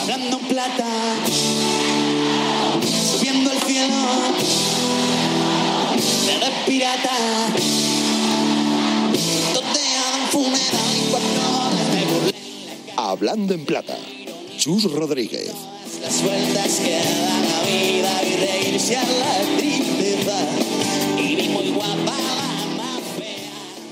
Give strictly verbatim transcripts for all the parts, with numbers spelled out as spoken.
hablando en plata, subiendo el cielo, de pirata, totean funeral y cuatro de burlén. Hablando en plata, Chus Rodríguez. Las vueltas que da la vida y reírse a la tristeza, y ni muy guapa la más fea.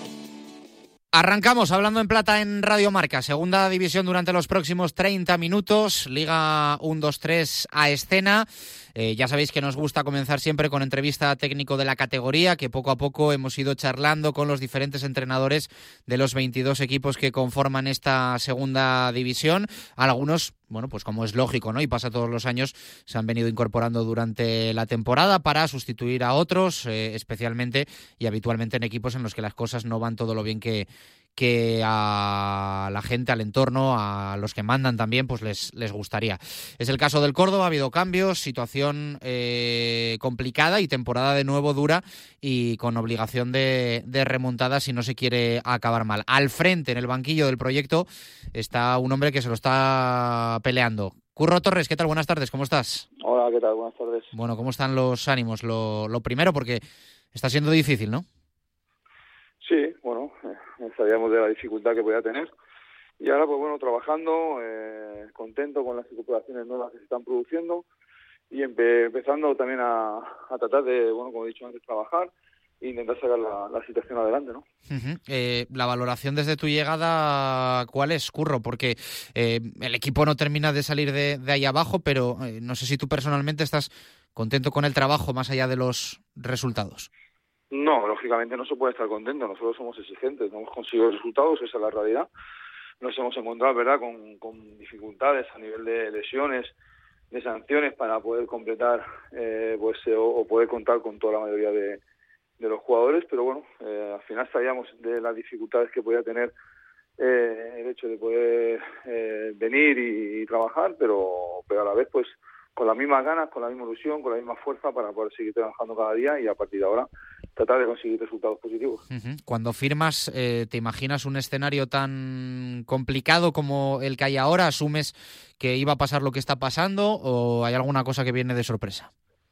Arrancamos Hablando en Plata en Radio Marca, segunda división durante los próximos treinta minutos, Liga uno dos tres a escena. Eh, ya sabéis que nos gusta comenzar siempre con entrevista técnico de la categoría, que poco a poco hemos ido charlando con los diferentes entrenadores de los veintidós equipos que conforman esta segunda división. Algunos, bueno, pues como es lógico, ¿no? Y pasa todos los años, se han venido incorporando durante la temporada para sustituir a otros, eh, especialmente y habitualmente en equipos en los que las cosas no van todo lo bien que que a la gente, al entorno, a los que mandan también, pues les, les gustaría. Es el caso del Córdoba, ha habido cambios, situación eh, complicada y temporada de nuevo dura y con obligación de, de remontada si no se quiere acabar mal. Al frente, en el banquillo del proyecto, está un hombre que se lo está peleando. Curro Torres, ¿qué tal? Buenas tardes, ¿cómo estás? Hola, ¿qué tal? Buenas tardes. Bueno, ¿cómo están los ánimos? Lo, lo primero, porque está siendo difícil, ¿no? Sí, bueno, eh, sabíamos de la dificultad que podía tener y ahora pues bueno, trabajando, eh, contento con las incorporaciones nuevas que se están produciendo y empe- empezando también a, a tratar de, bueno, como he dicho antes, trabajar e intentar sacar la, la situación adelante, ¿no? Uh-huh. Eh, la valoración desde tu llegada, ¿cuál es, Curro? Porque eh, el equipo no termina de salir de, de ahí abajo, pero eh, no sé si tú personalmente estás contento con el trabajo más allá de los resultados. No, lógicamente no se puede estar contento, nosotros somos exigentes, no hemos conseguido resultados, esa es la realidad. Nos hemos encontrado, ¿verdad?, con, con dificultades a nivel de lesiones, de sanciones para poder completar eh, pues eh, o, o poder contar con toda la mayoría de, de los jugadores, pero bueno, eh, al final sabíamos de las dificultades que podía tener eh, el hecho de poder eh, venir y, y trabajar, pero, pero a la vez pues con las mismas ganas, con la misma ilusión, con la misma fuerza para poder seguir trabajando cada día y a partir de ahora tratar de conseguir resultados positivos. Uh-huh. Cuando firmas, eh, ¿te imaginas un escenario tan complicado como el que hay ahora? ¿Asumes que iba a pasar lo que está pasando o hay alguna cosa que viene de sorpresa?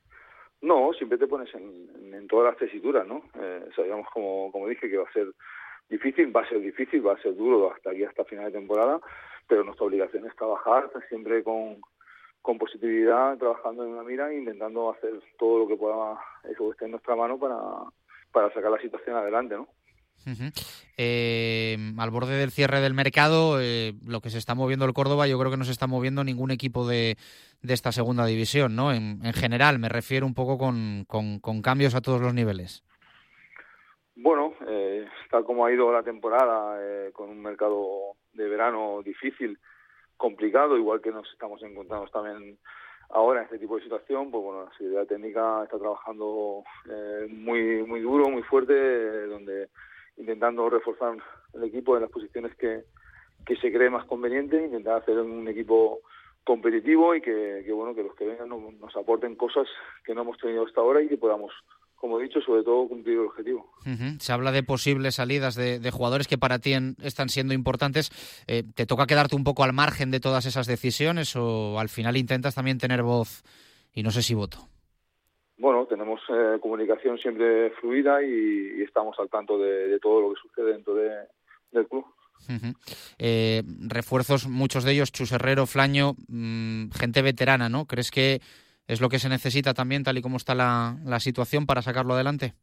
No, siempre te pones en, en, en todas las tesituras, ¿no? Eh, sabíamos, como, como dije, que va a ser difícil, va a ser difícil, va a ser duro hasta aquí, hasta final de temporada, pero nuestra obligación es trabajar siempre con... con positividad, trabajando en una mira e intentando hacer todo lo que pueda, eso que esté en nuestra mano para, para sacar la situación adelante, ¿no? Uh-huh. Eh, al borde del cierre del mercado, eh, lo que se está moviendo el Córdoba, yo creo que no se está moviendo ningún equipo de, de esta segunda división, ¿no? En, en general, me refiero un poco con, con, con cambios a todos los niveles. Bueno, eh, tal como ha ido la temporada, eh, con un mercado de verano difícil, complicado, igual que nos estamos encontrando también ahora en este tipo de situación, pues bueno, la Seguridad Técnica está trabajando eh, muy muy duro, muy fuerte, eh, donde intentando reforzar el equipo en las posiciones que, que se cree más conveniente, intentar hacer un equipo competitivo y que, que bueno, que los que vengan nos, nos aporten cosas que no hemos tenido hasta ahora y que podamos, como he dicho, sobre todo cumplir el objetivo. Uh-huh. Se habla de posibles salidas de, de jugadores que para ti en, están siendo importantes. Eh, ¿Te toca quedarte un poco al margen de todas esas decisiones o al final intentas también tener voz y no sé si voto? Bueno, tenemos eh, comunicación siempre fluida y, y estamos al tanto de, de todo lo que sucede dentro de, del club. Uh-huh. Eh, refuerzos, muchos de ellos, Chus Herrero, Flaño, mmm, gente veterana, ¿no? ¿Crees que es lo que se necesita también, tal y como está la, la situación, para sacarlo adelante?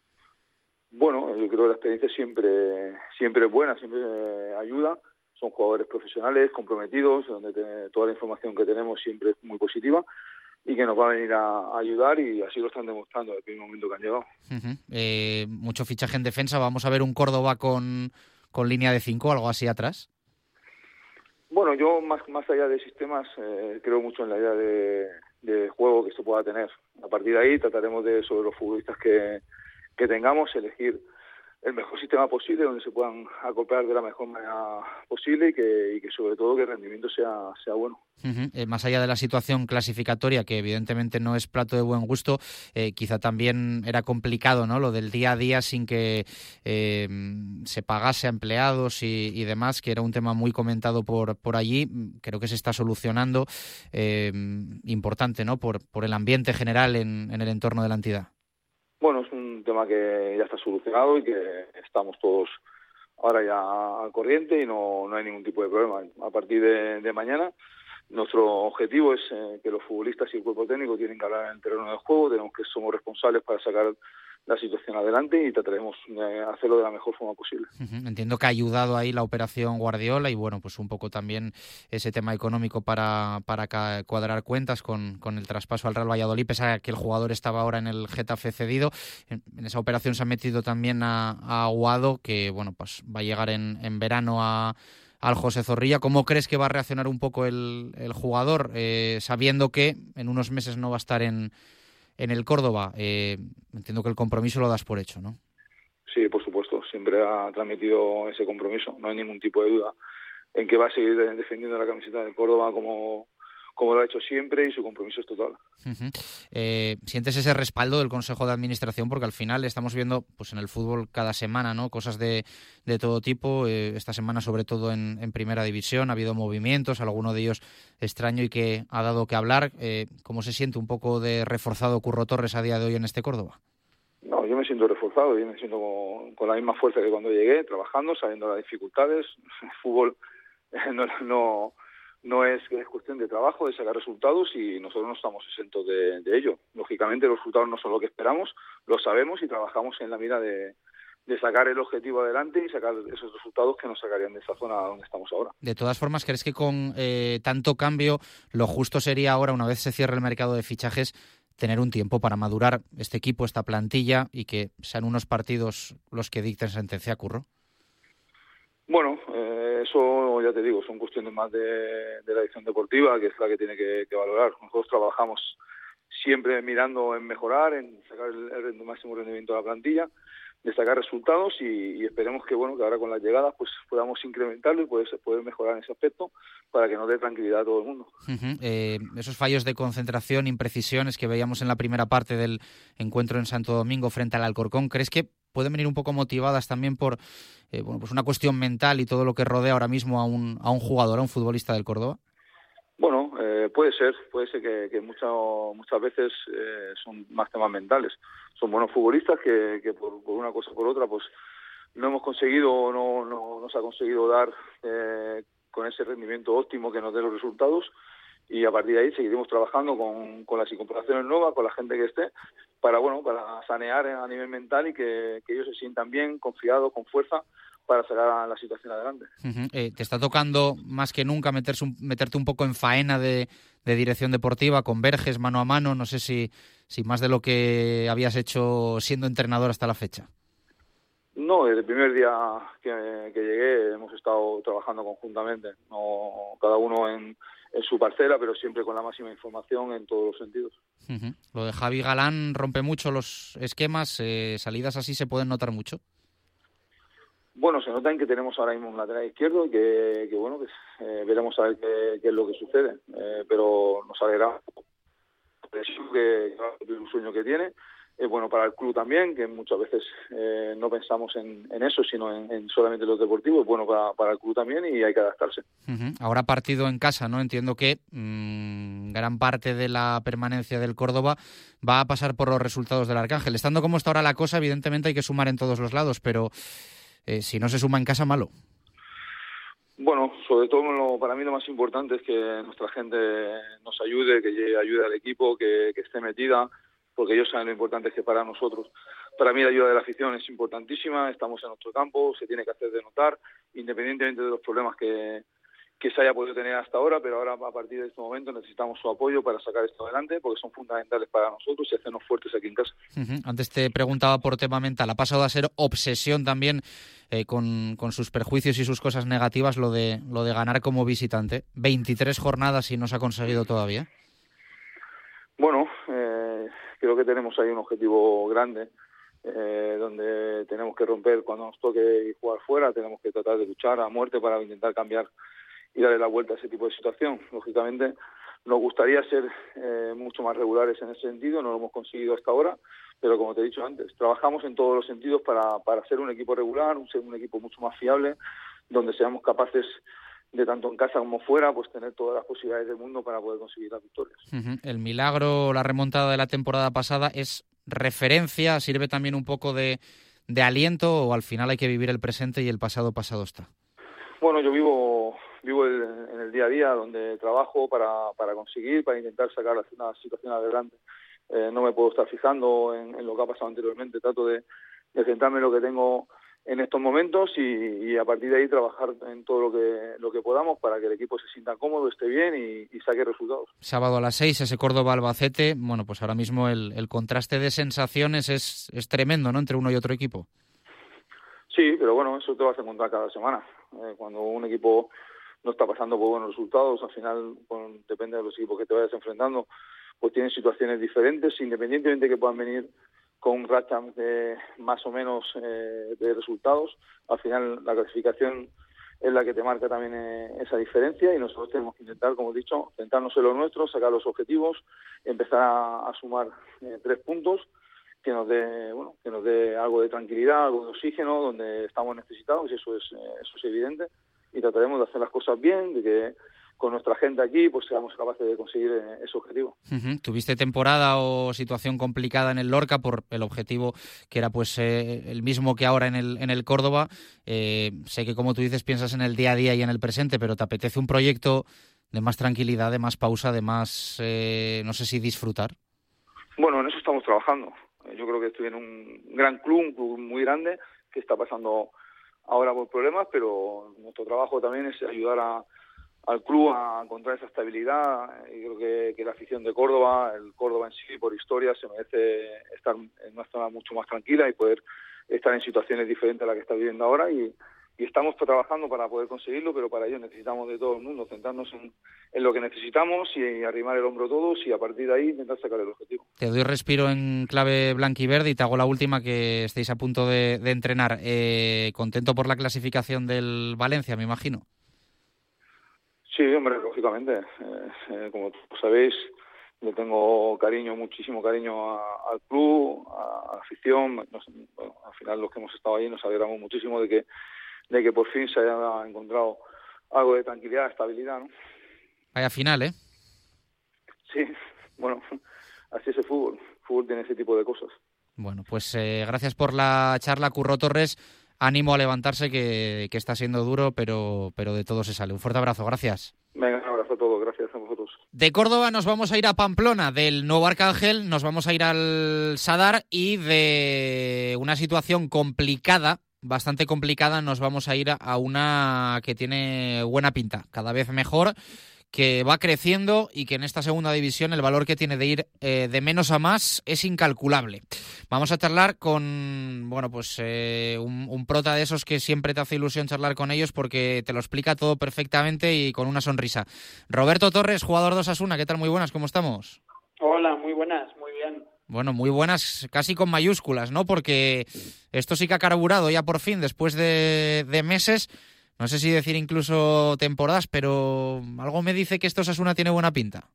Bueno, yo creo que la experiencia siempre siempre es buena, siempre eh, ayuda. Son jugadores profesionales, comprometidos, donde te, toda la información que tenemos siempre es muy positiva y que nos va a venir a, a ayudar y así lo están demostrando desde el primer momento que han llegado. Uh-huh. Eh, mucho fichaje en defensa. ¿Vamos a ver un Córdoba con, con línea de cinco, algo así atrás? Bueno, yo más más allá de sistemas eh, creo mucho en la idea de, de juego que se pueda tener. A partir de ahí trataremos de, sobre los futbolistas que, que tengamos, elegir el mejor sistema posible donde se puedan acoplar de la mejor manera posible y que, y que sobre todo que el rendimiento sea, sea bueno. Uh-huh. Eh, más allá de la situación clasificatoria, que evidentemente no es plato de buen gusto, eh, quizá también era complicado, ¿no?, lo del día a día sin que eh, se pagase a empleados y, y demás, que era un tema muy comentado por, por allí. Creo que se está solucionando, eh, importante, ¿no?, por, por el ambiente general en, en el entorno de la entidad. Bueno, es un tema que ya está solucionado y que estamos todos ahora ya al corriente y no, no hay ningún tipo de problema. A partir de, de mañana, nuestro objetivo es eh, que los futbolistas y el cuerpo técnico tienen que hablar en el terreno del juego, tenemos que somos responsables para sacar la situación adelante y trataremos de hacerlo de la mejor forma posible. Uh-huh. Entiendo que ha ayudado ahí la operación Guardiola y bueno, pues un poco también ese tema económico para, para cuadrar cuentas con, con el traspaso al Real Valladolid, pese a que el jugador estaba ahora en el Getafe cedido. En, en esa operación se ha metido también a, a Aguado, que bueno, pues va a llegar en, en verano a al José Zorrilla. ¿Cómo crees que va a reaccionar un poco el, el jugador, eh, sabiendo que en unos meses no va a estar en, en el Córdoba? Eh, entiendo que el compromiso lo das por hecho, ¿no? Sí, por supuesto. Siempre ha transmitido ese compromiso. No hay ningún tipo de duda en que va a seguir defendiendo la camiseta del Córdoba como, como lo ha hecho siempre y su compromiso es total. Uh-huh. Eh, ¿Sientes ese respaldo del Consejo de Administración? Porque al final estamos viendo pues en el fútbol cada semana, ¿no?, cosas de, de todo tipo. Eh, esta semana, sobre todo en, en Primera División, ha habido movimientos, alguno de ellos extraño y que ha dado que hablar. Eh, ¿Cómo se siente un poco de reforzado Curro Torres a día de hoy en este Córdoba? No, yo me siento reforzado, yo me siento con, con la misma fuerza que cuando llegué, trabajando, sabiendo las dificultades. El fútbol no... no No es, es cuestión de trabajo, de sacar resultados y nosotros no estamos exentos de, de ello. Lógicamente los resultados no son lo que esperamos, lo sabemos y trabajamos en la mira de, de sacar el objetivo adelante y sacar esos resultados que nos sacarían de esa zona donde estamos ahora. De todas formas, ¿crees que con eh, tanto cambio lo justo sería ahora, una vez se cierre el mercado de fichajes, tener un tiempo para madurar este equipo, esta plantilla y que sean unos partidos los que dicten sentencia, Curro? Bueno, eh, eso ya te digo, son cuestiones más de, de la dirección deportiva, que es la que tiene que, que valorar. Nosotros trabajamos siempre mirando en mejorar, en sacar el, el máximo rendimiento de la plantilla, de sacar resultados y, y esperemos que bueno que ahora con las llegadas pues podamos incrementarlo y poder, poder mejorar en ese aspecto para que nos dé tranquilidad a todo el mundo. Uh-huh. Eh, esos fallos de concentración, imprecisiones que veíamos en la primera parte del encuentro en Santo Domingo frente al Alcorcón, ¿crees que pueden venir un poco motivadas también por eh, bueno, pues una cuestión mental y todo lo que rodea ahora mismo a un, a un jugador, a un futbolista del Córdoba? Bueno, eh, puede ser, puede ser que, que muchas muchas veces eh, son más temas mentales. Son buenos futbolistas que, que por, por una cosa o por otra pues no hemos conseguido, no, no nos ha conseguido dar eh, con ese rendimiento óptimo que nos dé los resultados y a partir de ahí seguiremos trabajando con, con las incorporaciones nuevas, con la gente que esté, para bueno para sanear a nivel mental y que, que ellos se sientan bien, confiados, con fuerza, para sacar la situación adelante. Uh-huh. Eh, ¿Te está tocando más que nunca meterse un, meterte un poco en faena de, de dirección deportiva, con Verges mano a mano? No sé si, si más de lo que habías hecho siendo entrenador hasta la fecha. No, desde el primer día que, que llegué hemos estado trabajando conjuntamente, no cada uno en, en su parcela, pero siempre con la máxima información en todos los sentidos. Uh-huh. Lo de Javi Galán rompe mucho los esquemas, eh, salidas así se pueden notar mucho. Bueno, se nota en que tenemos ahora mismo un lateral izquierdo y que, que bueno, pues, eh, veremos a ver qué, qué es lo que sucede, eh, pero nos alegra que es un sueño que tiene. Es bueno para el club también, que muchas veces eh, no pensamos en, en eso, sino en, en solamente los deportivos. Es bueno para, para el club también y hay que adaptarse. Uh-huh. Ahora partido en casa, ¿no? Entiendo que mmm, gran parte de la permanencia del Córdoba va a pasar por los resultados del Arcángel. Estando como está ahora la cosa, evidentemente hay que sumar en todos los lados, pero eh, si no se suma en casa, malo. Bueno, sobre todo lo, para mí lo más importante es que nuestra gente nos ayude, que ayude al equipo, que, que esté metida, porque ellos saben lo importante que para nosotros. Para mí la ayuda de la afición es importantísima, estamos en nuestro campo, se tiene que hacer de notar, independientemente de los problemas que, que se haya podido tener hasta ahora, pero ahora a partir de este momento necesitamos su apoyo para sacar esto adelante, porque son fundamentales para nosotros y hacernos fuertes aquí en casa. Uh-huh. Antes te preguntaba por tema mental, ha pasado a ser obsesión también eh, con, con sus perjuicios y sus cosas negativas lo de, lo de ganar como visitante. veintitrés jornadas y no se ha conseguido todavía. Bueno, eh, creo que tenemos ahí un objetivo grande, eh, donde tenemos que romper cuando nos toque jugar fuera, tenemos que tratar de luchar a muerte para intentar cambiar y darle la vuelta a ese tipo de situación. Lógicamente, nos gustaría ser eh, mucho más regulares en ese sentido, no lo hemos conseguido hasta ahora, pero como te he dicho antes, trabajamos en todos los sentidos para, para ser un equipo regular, un, ser un equipo mucho más fiable, donde seamos capaces de tanto en casa como fuera, pues tener todas las posibilidades del mundo para poder conseguir las victorias. Uh-huh. El milagro, la remontada de la temporada pasada es referencia, sirve también un poco de, de aliento, o al final hay que vivir el presente y el pasado pasado está. Bueno, yo vivo vivo el, en el día a día, donde trabajo para, para conseguir, para intentar sacar una situación adelante. Eh, no me puedo estar fijando en, en lo que ha pasado anteriormente, trato de, de centrarme en lo que tengo en estos momentos y, y a partir de ahí trabajar en todo lo que lo que podamos para que el equipo se sienta cómodo, esté bien y, y saque resultados. Sábado a las seis, ese Córdoba-Albacete. Bueno, pues ahora mismo el, el contraste de sensaciones es, es tremendo, ¿no?, entre uno y otro equipo. Sí, pero bueno, eso te vas a encontrar cada semana. Eh, cuando un equipo no está pasando por buenos resultados, al final, bueno, depende de los equipos que te vayas enfrentando, pues tienen situaciones diferentes, independientemente de que puedan venir con rachas de más o menos eh, de resultados. Al final la clasificación es la que te marca también eh, esa diferencia y nosotros tenemos que intentar, como he dicho, centrarnos en lo nuestro, sacar los objetivos, empezar a, a sumar eh, tres puntos que nos dé, bueno, que nos dé algo de tranquilidad, algo de oxígeno donde estamos necesitados, y eso es eh, eso es evidente, y trataremos de hacer las cosas bien, de que con nuestra gente aquí pues seamos capaces de conseguir eh, ese objetivo. Uh-huh. ¿Tuviste temporada o situación complicada en el Lorca por el objetivo que era pues eh, el mismo que ahora en el en el Córdoba? Eh, sé que, como tú dices, piensas en el día a día y en el presente, pero ¿te apetece un proyecto de más tranquilidad, de más pausa, de más, eh, no sé si disfrutar? Bueno, en eso estamos trabajando. Yo creo que estoy en un gran club, un club muy grande, que está pasando ahora por problemas, pero nuestro trabajo también es ayudar a al club a encontrar esa estabilidad. Y creo que, que la afición de Córdoba, el Córdoba en sí, por historia, se merece estar en una zona mucho más tranquila y poder estar en situaciones diferentes a las que está viviendo ahora, y, y estamos trabajando para poder conseguirlo, pero para ello necesitamos de todo el mundo, centrarnos en, en lo que necesitamos y arrimar el hombro todos, y a partir de ahí intentar sacar el objetivo. Te doy respiro en clave blanquiverde y te hago la última, que estéis a punto de, de entrenar. Eh, ¿Contento por la clasificación del Valencia, me imagino? Sí, hombre, lógicamente. Eh, eh, como sabéis, le tengo cariño, muchísimo cariño a, al club, a, a la afición. Nos, bueno, al final, los que hemos estado ahí nos alegramos muchísimo de que de que por fin se haya encontrado algo de tranquilidad, estabilidad, ¿no? Vaya final, ¿eh? Sí, bueno, así es el fútbol. El fútbol tiene ese tipo de cosas. Bueno, pues eh, gracias por la charla, Curro Torres. Ánimo a levantarse, que, que está siendo duro, pero, pero de todo se sale. Un fuerte abrazo, gracias. Venga, un abrazo a todos, gracias a vosotros. De Córdoba nos vamos a ir a Pamplona, del Nuevo Arcángel nos vamos a ir al Sadar, y de una situación complicada, bastante complicada, nos vamos a ir a una que tiene buena pinta, cada vez mejor, que va creciendo y que en esta segunda división el valor que tiene de ir eh, de menos a más es incalculable. Vamos a charlar con, bueno, pues eh, un, un prota de esos que siempre te hace ilusión charlar con ellos porque te lo explica todo perfectamente y con una sonrisa. Roberto Torres, jugador de Osasuna, ¿qué tal? Muy buenas, ¿cómo estamos? Hola, muy buenas, muy bien. Bueno, muy buenas, casi con mayúsculas, ¿no? Porque esto sí que ha carburado ya por fin, después de, de meses. No sé si decir incluso temporadas, pero algo me dice que esto Osasuna tiene buena pinta.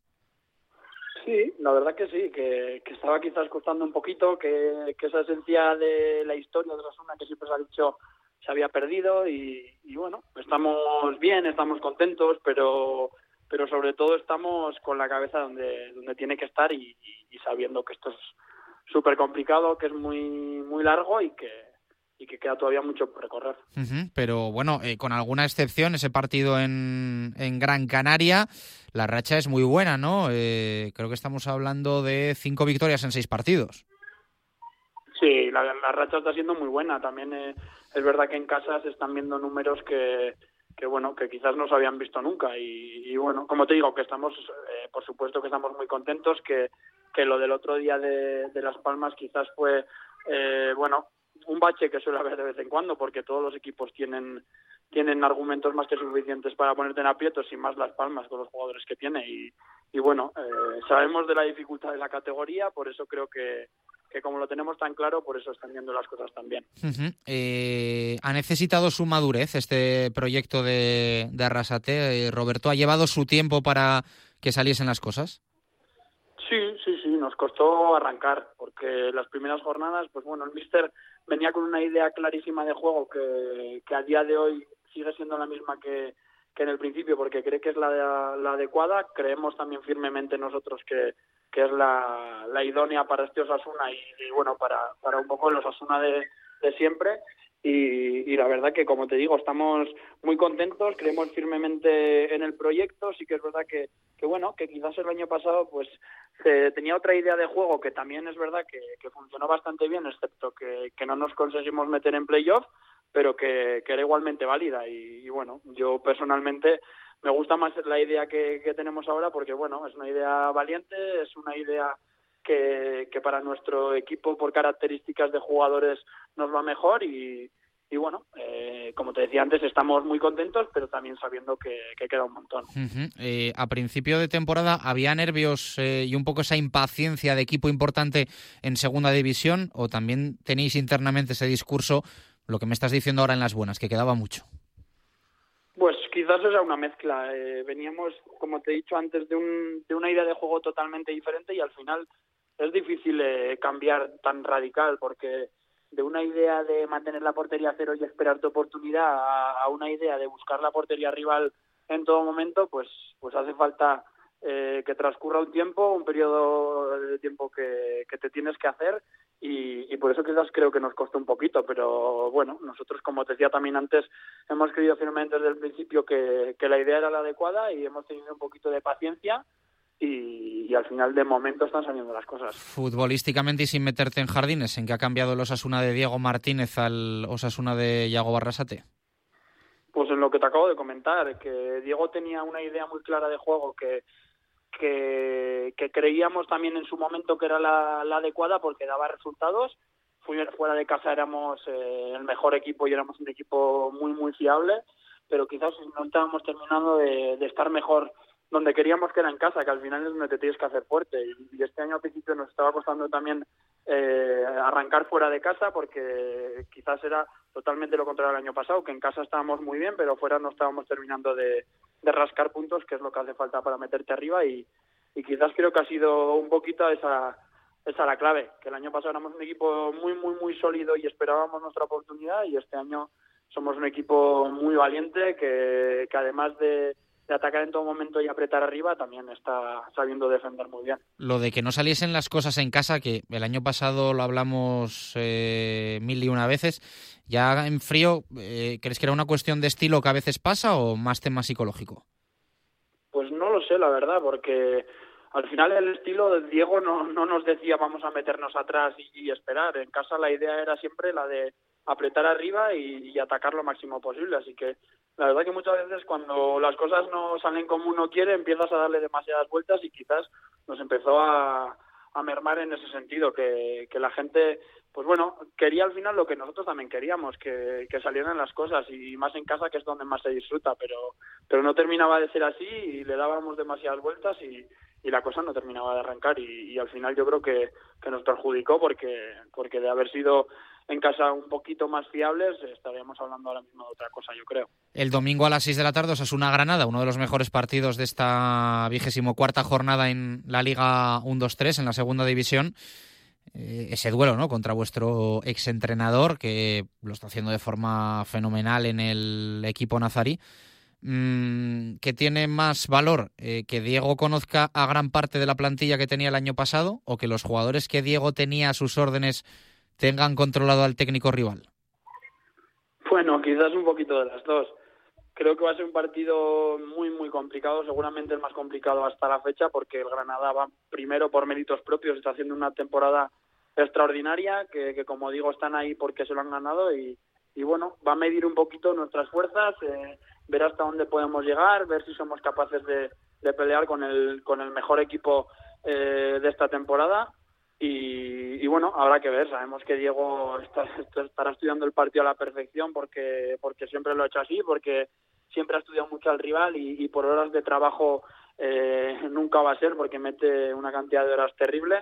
Sí, la verdad que sí, que, que estaba quizás costando un poquito, que, que esa esencia de la historia de Osasuna que siempre se ha dicho se había perdido y, y bueno, estamos bien, estamos contentos, pero pero sobre todo estamos con la cabeza donde donde tiene que estar y, y, y sabiendo que esto es súper complicado, que es muy muy largo y que y que queda todavía mucho por recorrer. Uh-huh, pero bueno, eh, con alguna excepción, ese partido en, en Gran Canaria, la racha es muy buena, ¿no? Eh, creo que estamos hablando de cinco victorias en seis partidos. Sí, la, la racha está siendo muy buena. También eh, es verdad que en casa se están viendo números que, que bueno, que quizás no se habían visto nunca. Y, y bueno, como te digo, que estamos, eh, por supuesto que estamos muy contentos, que, que lo del otro día de, de Las Palmas quizás fue, eh, bueno, un bache que suele haber de vez en cuando, porque todos los equipos tienen tienen argumentos más que suficientes para ponerte en aprietos, y más Las Palmas con los jugadores que tiene. Y, y bueno, eh, sabemos de la dificultad de la categoría, por eso creo que, que como lo tenemos tan claro, por eso están viendo las cosas tan bien. Uh-huh. Eh, ¿Ha necesitado su madurez este proyecto de, de Arrasate, eh, Roberto? ¿Ha llevado su tiempo para que saliesen las cosas? Sí, sí, sí, nos costó arrancar, porque las primeras jornadas, pues bueno, el míster venía con una idea clarísima de juego que, que a día de hoy sigue siendo la misma que, que en el principio, porque cree que es la, la adecuada. Creemos también firmemente nosotros que, que es la, la idónea para este Osasuna y, y bueno, para, para un poco el Osasuna de, de siempre. Y, y la verdad que, como te digo, estamos muy contentos, creemos firmemente en el proyecto. Sí que es verdad que, que bueno, que quizás el año pasado pues se tenía otra idea de juego que también es verdad que, que funcionó bastante bien, excepto que, que no nos conseguimos meter en playoff, pero que, que era igualmente válida. Y, y bueno, yo personalmente me gusta más la idea que, que tenemos ahora porque, bueno, es una idea valiente, es una idea que, que para nuestro equipo por características de jugadores nos va mejor y, y bueno, eh, como te decía antes, estamos muy contentos, pero también sabiendo que, que queda un montón. Uh-huh. Eh, a principio de temporada, ¿había nervios eh, y un poco esa impaciencia de equipo importante en segunda división o también tenéis internamente ese discurso, lo que me estás diciendo ahora en las buenas, que quedaba mucho? Pues quizás era una mezcla. Eh, veníamos, como te he dicho antes, de, un, de una idea de juego totalmente diferente y al final es difícil eh, cambiar tan radical porque de una idea de mantener la portería a cero y esperar tu oportunidad a, a una idea de buscar la portería rival en todo momento, pues, pues hace falta eh, que transcurra un tiempo, un periodo de tiempo que, que te tienes que hacer y, y por eso quizás creo que nos costó un poquito, pero bueno, nosotros, como te decía también antes, hemos creído firmemente desde el principio que, que la idea era la adecuada y hemos tenido un poquito de paciencia y, y al final de momento están saliendo las cosas. Futbolísticamente y sin meterte en jardines, ¿en qué ha cambiado el Osasuna de Diego Martínez al Osasuna de Yago Barrasate? Pues en lo que te acabo de comentar, que Diego tenía una idea muy clara de juego que que, que creíamos también en su momento que era la, la adecuada porque daba resultados. Fuera de casa éramos eh, el mejor equipo y éramos un equipo muy muy fiable, pero quizás no estábamos terminando de, de estar mejor donde queríamos, que era en casa, que al final es donde te tienes que hacer fuerte. Y, y este año al principio nos estaba costando también eh, arrancar fuera de casa porque quizás era totalmente lo contrario al año pasado, que en casa estábamos muy bien, pero fuera no estábamos terminando de, de rascar puntos, que es lo que hace falta para meterte arriba y, y quizás creo que ha sido un poquito esa, esa la clave, que el año pasado éramos un equipo muy, muy, muy sólido y esperábamos nuestra oportunidad y este año somos un equipo muy valiente que, que además de de atacar en todo momento y apretar arriba, también está sabiendo defender muy bien. Lo de que no saliesen las cosas en casa, que el año pasado lo hablamos eh, mil y una veces, ya en frío, eh, ¿crees que era una cuestión de estilo que a veces pasa o más tema psicológico? Pues no lo sé, la verdad, porque al final el estilo de Diego no, no nos decía vamos a meternos atrás y, y esperar. En casa la idea era siempre la de apretar arriba y, y atacar lo máximo posible, así que la verdad que muchas veces cuando las cosas no salen como uno quiere empiezas a darle demasiadas vueltas y quizás nos empezó a, a mermar en ese sentido, que, que la gente, pues bueno, quería al final lo que nosotros también queríamos, que, que salieran las cosas y más en casa, que es donde más se disfruta, pero, pero no terminaba de ser así y le dábamos demasiadas vueltas y, y la cosa no terminaba de arrancar y, y al final yo creo que, que nos perjudicó porque, porque de haber sido en casa un poquito más fiables estaríamos hablando ahora mismo de otra cosa, yo creo. El domingo a las seis de la tarde Osasuna Granada, uno de los mejores partidos de esta vigésimo cuarta jornada en la Liga uno dos tres, en la segunda división. Eh, ese duelo, ¿no?, contra vuestro exentrenador, que lo está haciendo de forma fenomenal en el equipo nazarí. Mm, ¿qué tiene más valor? Eh, ¿que Diego conozca a gran parte de la plantilla que tenía el año pasado o que los jugadores que Diego tenía a sus órdenes tengan controlado al técnico rival? Bueno, quizás un poquito de las dos. Creo que va a ser un partido muy, muy complicado, seguramente el más complicado hasta la fecha, porque el Granada va primero por méritos propios, está haciendo una temporada extraordinaria, que, que como digo, están ahí porque se lo han ganado y, y bueno, va a medir un poquito nuestras fuerzas, eh, ver hasta dónde podemos llegar, ver si somos capaces de, de pelear con el, con el mejor equipo eh, de esta temporada. Y, y bueno, habrá que ver. Sabemos que Diego está, estará estudiando el partido a la perfección porque porque siempre lo ha hecho así, porque siempre ha estudiado mucho al rival y, y por horas de trabajo eh, nunca va a ser porque mete una cantidad de horas terrible.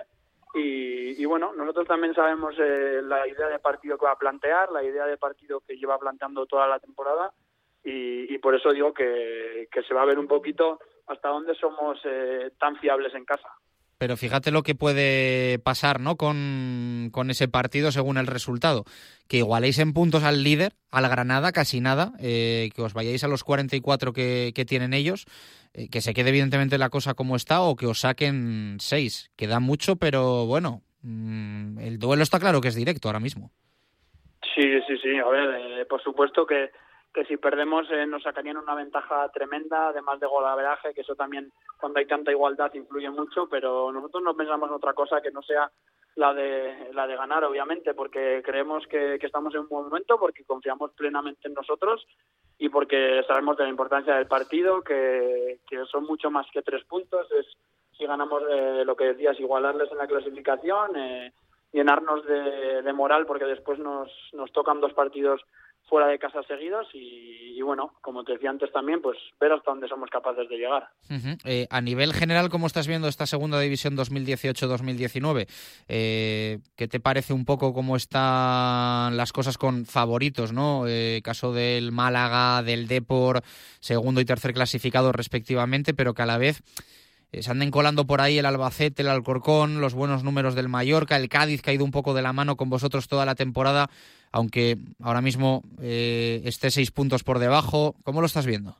Y, y bueno, nosotros también sabemos eh, la idea de partido que va a plantear, la idea de partido que lleva planteando toda la temporada, y, y por eso digo que, que se va a ver un poquito hasta dónde somos eh, tan fiables en casa. Pero fíjate lo que puede pasar, ¿no? Con, con ese partido según el resultado. Que igualéis en puntos al líder, al Granada, casi nada, eh, que os vayáis a los cuarenta y cuatro que, que tienen ellos, eh, que se quede evidentemente la cosa como está o que os saquen seis. Queda mucho, pero bueno, mmm, el duelo está claro que es directo ahora mismo. Sí, sí, sí. A ver, eh, por supuesto que, que si perdemos eh, nos sacarían una ventaja tremenda, además de golaveraje, que eso también, cuando hay tanta igualdad, influye mucho, pero nosotros no pensamos en otra cosa que no sea la de la de ganar, obviamente, porque creemos que, que estamos en un buen momento, porque confiamos plenamente en nosotros y porque sabemos de la importancia del partido, que, que son mucho más que tres puntos. Es, si ganamos eh, lo que decías, igualarles en la clasificación, eh, llenarnos de, de moral, porque después nos, nos tocan dos partidos fuera de casa seguidos y, y bueno, como te decía antes también, pues ver hasta dónde somos capaces de llegar. Uh-huh. Eh, a nivel general, ¿cómo estás viendo esta segunda división dos mil dieciocho dos mil diecinueve? Eh, ¿Qué te parece un poco cómo están las cosas con favoritos, ¿no? Eh, caso del Málaga, del Depor, segundo y tercer clasificado respectivamente, pero que a la vez eh, se anden colando por ahí el Albacete, el Alcorcón, los buenos números del Mallorca, el Cádiz, que ha ido un poco de la mano con vosotros toda la temporada, aunque ahora mismo eh, esté seis puntos por debajo. ¿Cómo lo estás viendo?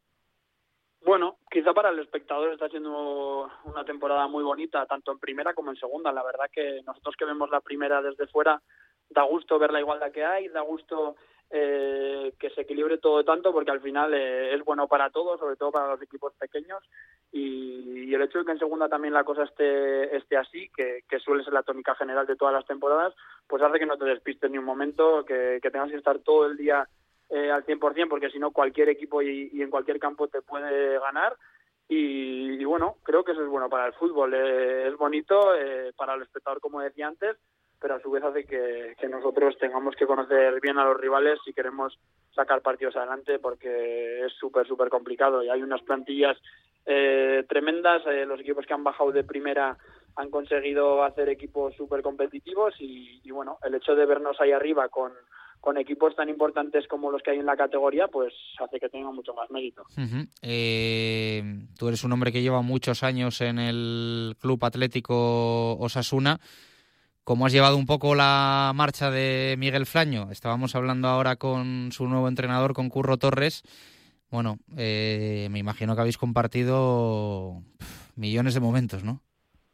Bueno, quizá para el espectador está siendo una temporada muy bonita, tanto en primera como en segunda. La verdad que nosotros que vemos la primera desde fuera, da gusto ver la igualdad que hay, da gusto eh, que se equilibre todo tanto, porque al final eh, es bueno para todos, sobre todo para los equipos pequeños, y, y el hecho de que en segunda también la cosa esté, esté así, que, que suele ser la tónica general de todas las temporadas, pues hace que no te despistes ni un momento, que, que tengas que estar todo el día eh, al cien por ciento, porque si no cualquier equipo y, y en cualquier campo te puede ganar. Y, y bueno, creo que eso es bueno para el fútbol, eh, es bonito eh, para el espectador, como decía antes, pero a su vez hace que, que nosotros tengamos que conocer bien a los rivales si queremos sacar partidos adelante, porque es súper, súper complicado y hay unas plantillas eh, tremendas. Eh, los equipos que han bajado de primera han conseguido hacer equipos súper competitivos y, y bueno, el hecho de vernos ahí arriba con, con equipos tan importantes como los que hay en la categoría, pues hace que tenga mucho más mérito. Uh-huh. Eh, tú eres un hombre que lleva muchos años en el Club Atlético Osasuna. ¿Cómo has llevado un poco la marcha de Miguel Flaño? Estábamos hablando ahora con su nuevo entrenador, con Curro Torres. Bueno, eh, me imagino que habéis compartido pff, millones de momentos, ¿no?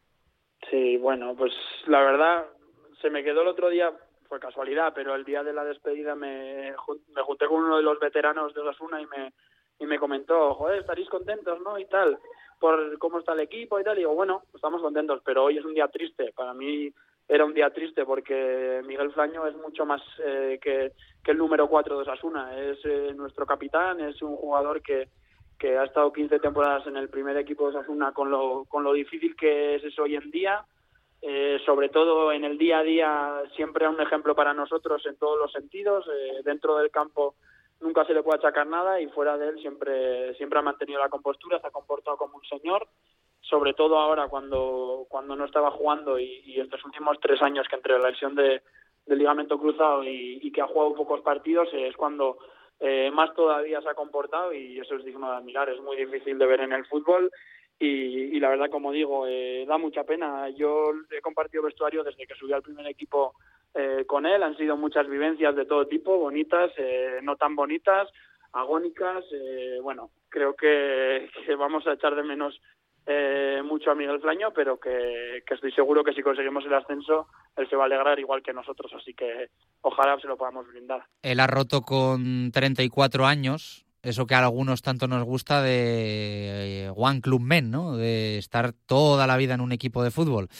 Sí, bueno, pues la verdad, se me quedó el otro día, fue casualidad, pero el día de la despedida me, me junté con uno de los veteranos de Osasuna y me, y me comentó, joder, estaréis contentos, ¿no? Y tal, por cómo está el equipo y tal. Y digo, bueno, estamos contentos, pero hoy es un día triste. Para mí era un día triste porque Miguel Flaño es mucho más eh, que, que el número cuatro de Osasuna. Es eh, nuestro capitán, es un jugador que, que ha estado quince temporadas en el primer equipo de Osasuna con lo, con lo difícil que es eso hoy en día. Eh, sobre todo en el día a día siempre es un ejemplo para nosotros en todos los sentidos. Eh, dentro del campo nunca se le puede achacar nada y fuera de él siempre, siempre ha mantenido la compostura, se ha comportado como un señor. Sobre todo ahora cuando cuando no estaba jugando y, y estos últimos tres años que entre la lesión de, del ligamento cruzado y, y que ha jugado pocos partidos eh, es cuando eh, más todavía se ha comportado y eso es digno de admirar. Es muy difícil de ver en el fútbol y, y la verdad, como digo, eh, da mucha pena. Yo he compartido vestuario desde que subí al primer equipo eh, con él. Han sido muchas vivencias de todo tipo, bonitas, eh, no tan bonitas, agónicas. Eh, bueno, creo que, que vamos a echar de menos Eh, mucho a Miguel Flaño, pero que, que estoy seguro que si conseguimos el ascenso él se va a alegrar igual que nosotros, así que ojalá se lo podamos brindar. Él ha roto con treinta y cuatro años, eso que a algunos tanto nos gusta de One Club Men, ¿no? De estar toda la vida en un equipo de fútbol.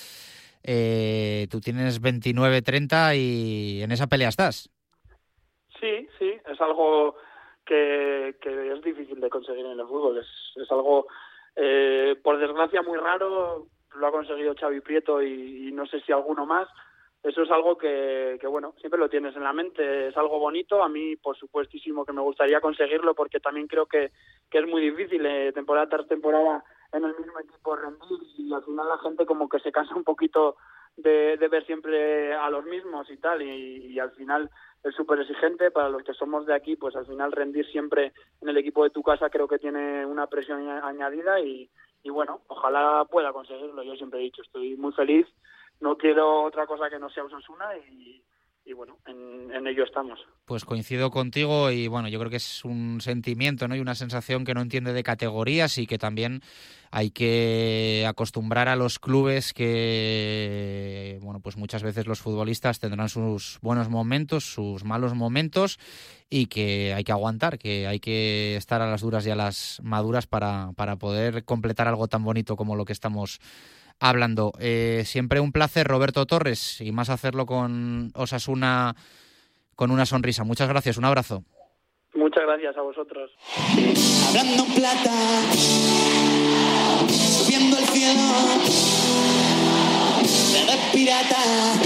Eh, tú tienes veintinueve, treinta y en esa pelea estás. Sí, sí, es algo que, que es difícil de conseguir en el fútbol, es, es algo Eh, por desgracia muy raro. Lo ha conseguido Xavi Prieto y, y no sé si alguno más. Eso es algo que, que, bueno, siempre lo tienes en la mente. Es algo bonito. A mí, por supuestísimo, que me gustaría conseguirlo porque también creo que, que es muy difícil eh, temporada tras temporada en el mismo equipo rendir y al final la gente como que se cansa un poquito de, de ver siempre a los mismos y tal, y, y al final es súper exigente. Para los que somos de aquí, pues al final rendir siempre en el equipo de tu casa creo que tiene una presión añadida y, y bueno, ojalá pueda conseguirlo. Yo siempre he dicho, estoy muy feliz, no quiero otra cosa que no sea Osasuna y, y bueno, en, en ello estamos. Pues coincido contigo y bueno, yo creo que es un sentimiento, ¿no? Y una sensación que no entiende de categorías y que también hay que acostumbrar a los clubes que, bueno, pues muchas veces los futbolistas tendrán sus buenos momentos, sus malos momentos y que hay que aguantar, que hay que estar a las duras y a las maduras para, para poder completar algo tan bonito como lo que estamos hablando. Eh, siempre un placer, Roberto Torres, y más hacerlo con Osasuna con una sonrisa. Muchas gracias, un abrazo. Muchas gracias a vosotros. Hablando en plata, subiendo al cielo, de red pirata,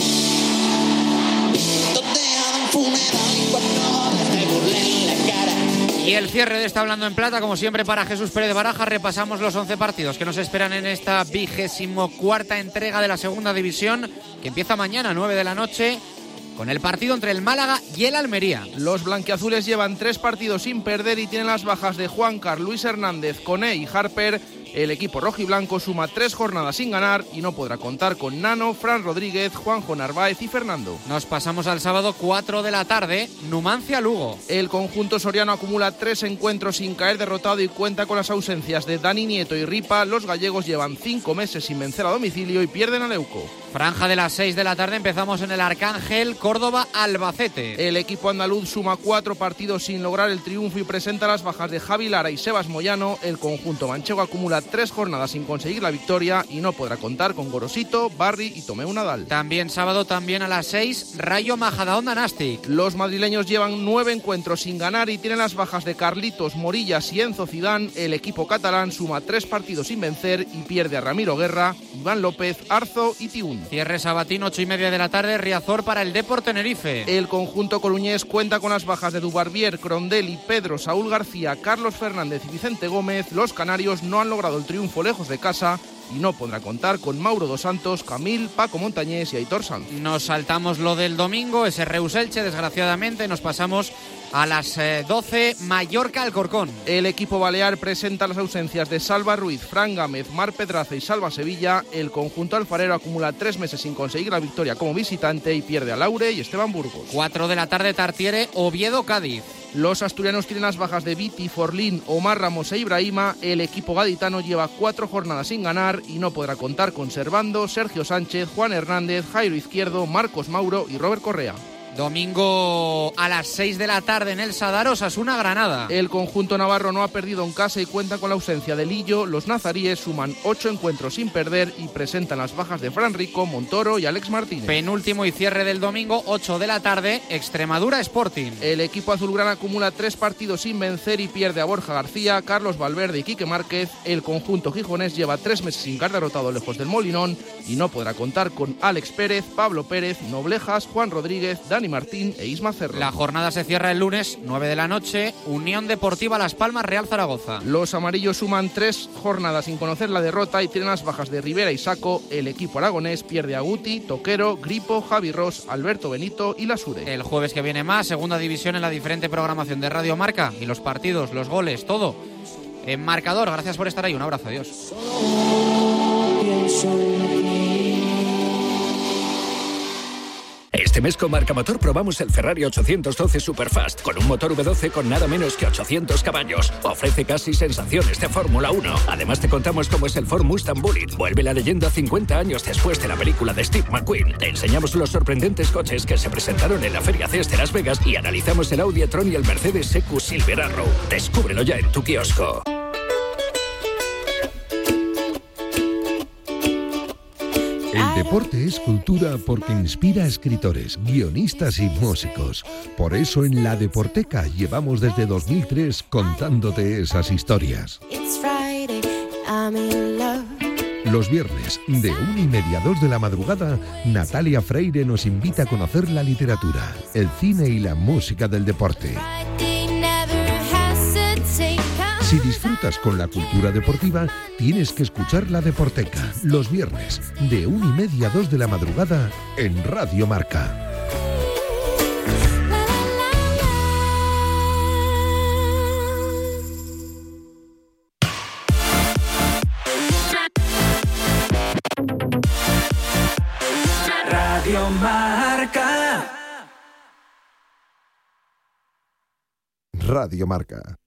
toteado en funeral y cuando me burlé en la cara. Y el cierre de esta Hablando en Plata, como siempre, para Jesús Pérez Baraja. Repasamos los once partidos que nos esperan en esta vigésimo cuarta entrega de la Segunda División, que empieza mañana, nueve de la noche, con el partido entre el Málaga y el Almería. Los blanquiazules llevan tres partidos sin perder y tienen las bajas de Juankar, Luis Hernández, Coné y Harper. El equipo rojiblanco suma tres jornadas sin ganar y no podrá contar con Nano, Fran Rodríguez, Juanjo Narváez y Fernando. Nos pasamos al sábado, cuatro de la tarde, Numancia-Lugo. El conjunto soriano acumula tres encuentros sin caer derrotado y cuenta con las ausencias de Dani Nieto y Ripa. Los gallegos llevan cinco meses sin vencer a domicilio y pierden a Leuco. Franja de las seis de la tarde, empezamos en el Arcángel, Córdoba-Albacete. El equipo andaluz suma cuatro partidos sin lograr el triunfo y presenta las bajas de Javi Lara y Sebas Moyano. El conjunto manchego acumula tres jornadas sin conseguir la victoria y no podrá contar con Gorosito, Barry y Tomeu Nadal. También sábado, también a las seis, Rayo Majadahonda Nastic. Los madrileños llevan nueve encuentros sin ganar y tienen las bajas de Carlitos, Morillas y Enzo Zidane. El equipo catalán suma tres partidos sin vencer y pierde a Ramiro Guerra, Iván López, Arzo y Tiún. Cierre sabatín, ocho y media de la tarde, Riazor para el Depor Tenerife. El conjunto coruñés cuenta con las bajas de Dubarbier, Crondelli, Pedro, Saúl García, Carlos Fernández y Vicente Gómez. Los canarios no han logrado el triunfo lejos de casa y no podrá contar con Mauro Dos Santos, Camil, Paco Montañés y Aitor Sanz. Nos saltamos lo del domingo, ese Reus Elche, desgraciadamente. Nos pasamos a las eh, doce, Mallorca-Alcorcón. El equipo balear presenta las ausencias de Salva Ruiz, Fran Gámez, Mar Pedraza y Salva Sevilla. El conjunto alfarero acumula tres meses sin conseguir la victoria como visitante y pierde a Laure y Esteban Burgos. cuatro de la tarde, Tartiere, Oviedo-Cádiz. Los asturianos tienen las bajas de Viti, Forlín, Omar Ramos e Ibrahima. El equipo gaditano lleva cuatro jornadas sin ganar y no podrá contar con Servando, Sergio Sánchez, Juan Hernández, Jairo Izquierdo, Marcos Mauro y Robert Correa. Domingo a las seis de la tarde en el Sadar, Osasuna Granada. El conjunto navarro no ha perdido en casa y cuenta con la ausencia de Lillo. Los nazaríes suman ocho encuentros sin perder y presentan las bajas de Fran Rico, Montoro y Alex Martínez. Penúltimo y cierre del domingo, ocho de la tarde, Extremadura Sporting. El equipo azulgrana acumula tres partidos sin vencer y pierde a Borja García, Carlos Valverde y Quique Márquez. El conjunto gijonés lleva tres meses sin caer derrotado lejos del Molinón y no podrá contar con Alex Pérez, Pablo Pérez, Noblejas, Juan Rodríguez, Dani Martín e Isma Cerro. La jornada se cierra el lunes, nueve de la noche, Unión Deportiva Las Palmas, Real Zaragoza. Los amarillos suman tres jornadas sin conocer la derrota y tienen las bajas de Rivera y Saco. El equipo aragonés pierde a Guti, Toquero, Gripo, Javi Ross, Alberto Benito y Lasure. El jueves que viene más, segunda división en la diferente programación de Radio Marca y los partidos, los goles, todo en marcador. Gracias por estar ahí, un abrazo, adiós. Este mes con Marca Motor probamos el Ferrari ochocientos doce Superfast con un motor V doce con nada menos que ochocientos caballos. Ofrece casi sensaciones de Fórmula uno. Además te contamos cómo es el Ford Mustang Bullitt. Vuelve la leyenda cincuenta años después de la película de Steve McQueen. Te enseñamos los sorprendentes coches que se presentaron en la Feria C E S de Las Vegas y analizamos el Audi e-tron y el Mercedes E Q Silver Arrow. Descúbrelo ya en tu kiosco. El deporte es cultura porque inspira a escritores, guionistas y músicos. Por eso en La Deporteca llevamos desde dos mil tres contándote esas historias. Los viernes, de una y media a dos de la madrugada, Natalia Freire nos invita a conocer la literatura, el cine y la música del deporte. Si disfrutas con la cultura deportiva, tienes que escuchar La Deporteca, los viernes, de una y media a dos de la madrugada, en Radio Marca. Radio Marca. Radio Marca.